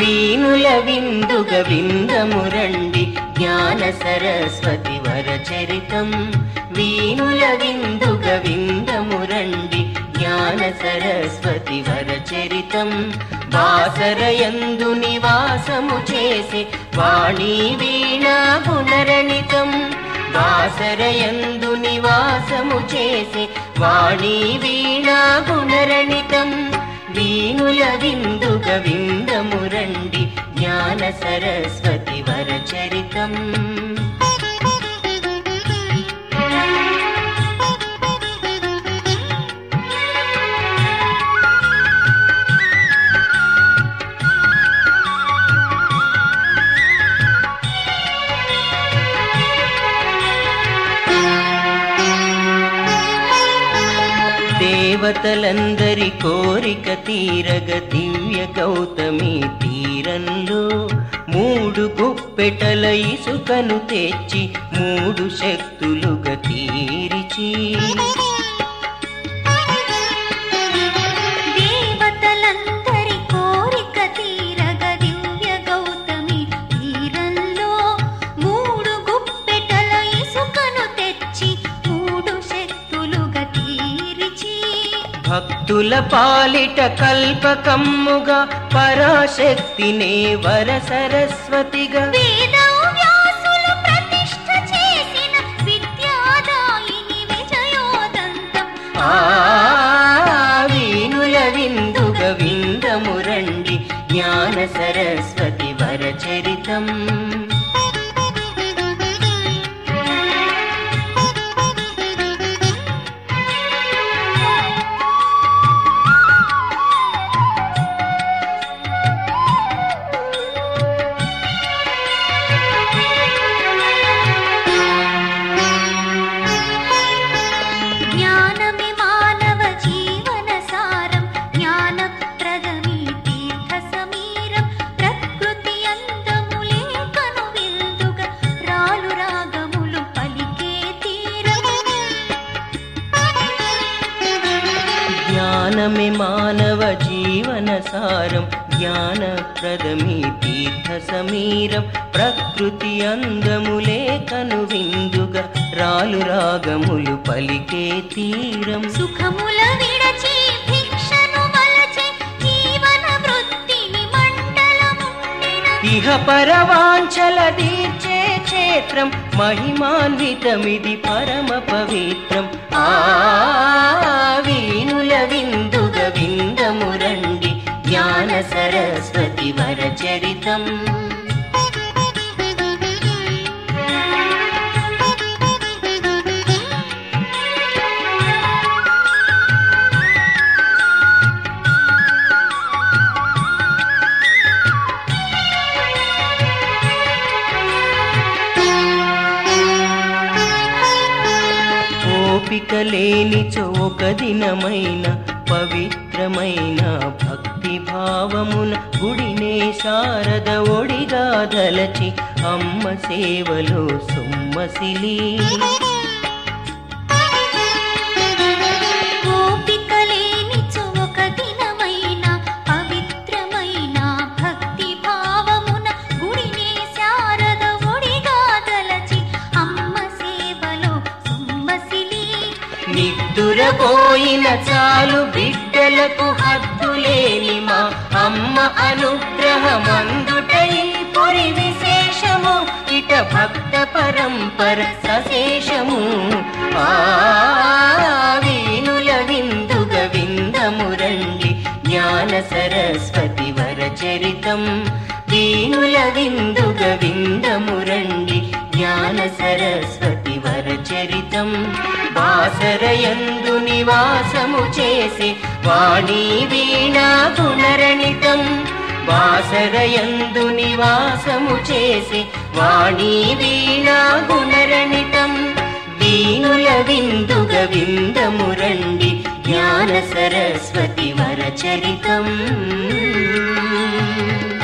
వీణుల విందుగ విందమురండి జ్ఞాన సరస్వతి వరచరితం వీణుల విందుగ విందమురండి జ్ఞాన సరస్వతి వరచరితం వాసరయందు నివాసము చేసే వాణీ వీణా గుణరణితం వాసరయందు నివాసము చేసే వాణీ వీణా గుణరణితం వీణుల విందుగ విందమురండి జ్ఞాన సరస్వతి వరచరితం దేవతలందరి కోరిక తీరగ దివ్య గౌతమి తీరంలో 3 గుప్పెటల ఇసుకను తెచ్చి 3 శక్తులుగా తీరిచి దేవతలందరి కోరిక తీరగ దివ్య గౌతమి తీరంలో 3 గుప్పెటల ఇసుకను తెచ్చి 3 శక్తులుగా తీరిచి భక్తుల పాలిట కల్పకమ్ముగా పరాశక్తినే వర సరస్వతిగా వేదవ్యాసులు ప్రతిష్ఠ చేసిన విద్యాదాయిని విజయోదంతం వీణుల విందుగ విందమురండి జ్ఞాన సరస్వతి వరచరితం జ్ఞానమే మానవ జీవన సారం జ్ఞానప్రదమీ తీర్థ సమీరం ప్రకృతి అందములే కను విందుగా రాలు రాగములు పలికే తీరం సుఖముల విడచి భిక్షను వలచి జీవన వృత్తిని మండలముండిన ఇహ పరవాంఛల తీర్చే క్షేత్రం మహిమాన్వితమిది పరమ పవిత్రం వీణుల విందుగ విందమురండి జ్ఞాన సరస్వతి వరచరితం ఓపిక లేనిచో ఒక దినమైన పవిత్రమైన భక్తి భావమున గుడినే శారద ఒడిగా దలచి అమ్మ సేవలో సొమ్మసిలి ఓపిక లేనిచో ఒక దినమైన పవిత్రమైన భక్తి భావమున గుడినే శారద ఒడిగా దలచి అమ్మ సేవలో సొమ్మసిలి నిద్దురపోయిన చాలు బిడ్డలకు హద్దులేని మా అమ్మ అనుగ్రహమందుటై పురి విశేషము ఇట భక్త పరంపర సశేషము వీణుల విందుగ విందమురండి జ్ఞాన సరస్వతి వరచరితం వీణుల విందుగ విందమురండి జ్ఞాన సరస్వతి వరచరితం వాసరయందు నివాసము చేసే వాణీ వీణా గుణరణితం వాసరయందు నివాసము చేసే వాణీ వీణా గుణరణితం వీణుల విందుగ విందమురండి జ్ఞాన సరస్వతి వరచరితం